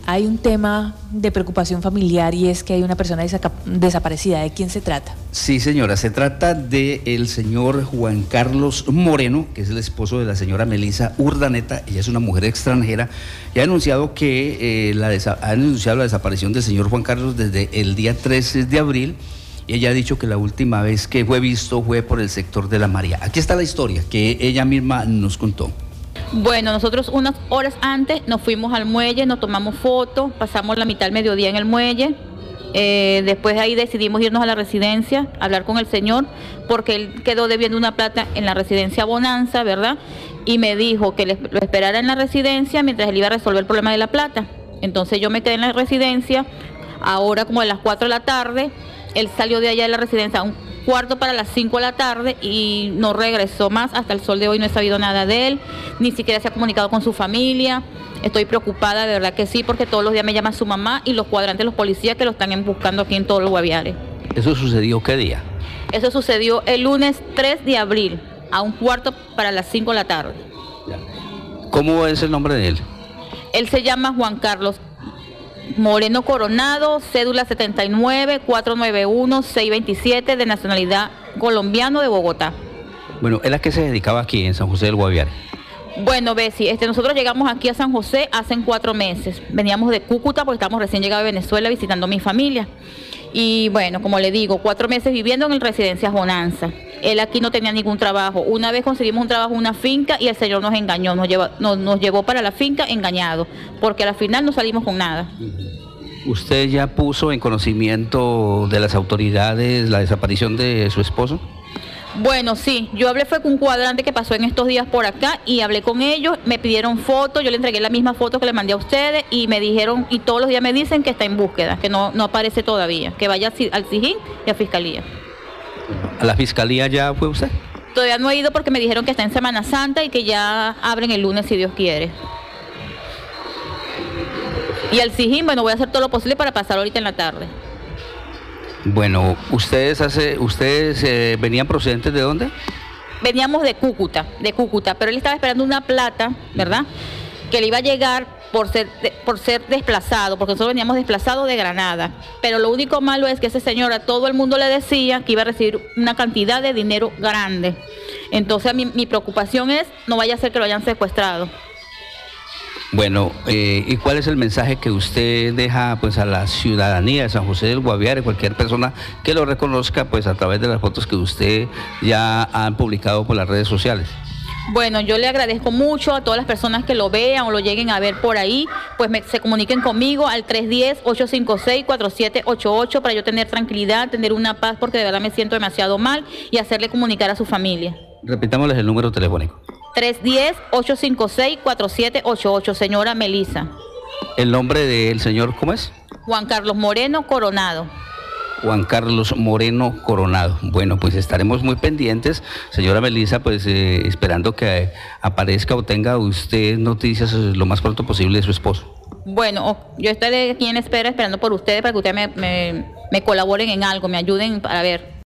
hay un tema de preocupación familiar y es que hay una persona desaparecida. ¿De quién se trata? Sí, señora, se trata del señor Juan Carlos Moreno, que es el esposo de la señora Melisa Urdaneta. Ella es una mujer extranjera y ha denunciado la desaparición del señor Juan Carlos desde el día 13 de abril. Y ella ha dicho que la última vez que fue visto fue por el sector de La María. Aquí está la historia que ella misma nos contó. Bueno, nosotros unas horas antes nos fuimos al muelle, nos tomamos fotos, pasamos la mitad del mediodía en el muelle. Después de ahí decidimos irnos a la residencia, hablar con el señor, porque él quedó debiendo una plata en la residencia Bonanza, ¿verdad? Y me dijo que lo esperara en la residencia mientras él iba a resolver el problema de la plata. Entonces yo me quedé en la residencia, ahora como a las 4 de la tarde, él salió de allá de la residencia a un cuarto para las 5 de la tarde y no regresó más. Hasta el sol de hoy no he sabido nada de él, ni siquiera se ha comunicado con su familia. Estoy preocupada, de verdad que sí, porque todos los días me llama su mamá y los cuadrantes, los policías que lo están buscando aquí en todos los Guaviares. ¿Eso sucedió qué día? Eso sucedió el lunes 3 de abril, a un cuarto para las 5 de la tarde. ¿Cómo es el nombre de él? Él se llama Juan Carlos Moreno Coronado, cédula 79-491-627, de nacionalidad colombiano, de Bogotá. Bueno, ¿él a qué se dedicaba aquí en San José del Guaviare? Bueno, Bessie, nosotros llegamos aquí a San José hace 4 meses. Veníamos de Cúcuta porque estamos recién llegados de Venezuela visitando a mi familia. Y bueno, como le digo, 4 meses viviendo en Residencias Bonanza. Él aquí no tenía ningún trabajo. Una vez conseguimos un trabajo en una finca y el señor nos engañó, nos llevó para la finca engañado, porque al final no salimos con nada. ¿Usted ya puso en conocimiento de las autoridades la desaparición de su esposo? Bueno, sí, yo hablé fue con un cuadrante que pasó en estos días por acá y hablé con ellos, me pidieron fotos, yo le entregué la misma foto que le mandé a ustedes y me dijeron, y todos los días me dicen que está en búsqueda, que no aparece todavía, que vaya al SIJIN y a Fiscalía. ¿A la Fiscalía ya fue usted? Todavía no he ido porque me dijeron que está en Semana Santa y que ya abren el lunes si Dios quiere. Y al SIJIN, bueno, voy a hacer todo lo posible para pasar ahorita en la tarde. Bueno, ¿ustedes venían procedentes de dónde? Veníamos de Cúcuta, pero él estaba esperando una plata, ¿verdad? Que le iba a llegar por ser desplazado, porque nosotros veníamos desplazados de Granada. Pero lo único malo es que ese señor a todo el mundo le decía que iba a recibir una cantidad de dinero grande. Entonces mi preocupación es, no vaya a ser que lo hayan secuestrado. Bueno, ¿y cuál es el mensaje que usted deja pues a la ciudadanía de San José del Guaviare, cualquier persona que lo reconozca pues a través de las fotos que usted ya han publicado por las redes sociales? Bueno, yo le agradezco mucho a todas las personas que lo vean o lo lleguen a ver por ahí, pues se comuniquen conmigo al 310-856-4788 para yo tener tranquilidad, tener una paz, porque de verdad me siento demasiado mal, y hacerle comunicar a su familia. Repitámosles el número telefónico. 310-856-4788, señora Melisa. ¿El nombre del señor cómo es? Juan Carlos Moreno Coronado. Juan Carlos Moreno Coronado. Bueno, pues estaremos muy pendientes, señora Melisa, pues esperando que aparezca o tenga usted noticias lo más pronto posible de su esposo. Bueno, yo estaré aquí en espera esperando por ustedes para que ustedes me colaboren en algo, me ayuden para ver.